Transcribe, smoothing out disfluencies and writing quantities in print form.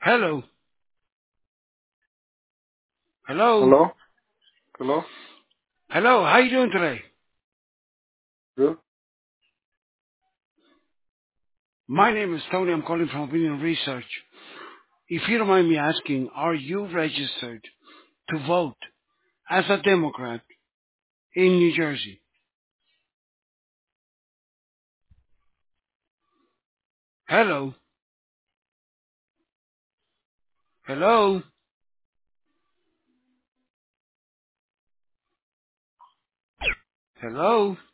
Hello. Hello. Hello? Hello? Hello. How you doing today? Good? My name is Tony. I'm calling from Opinion Research. If you don't mind me asking, are you registered to vote as a Democrat in New Jersey? Hello. Hello. Hello.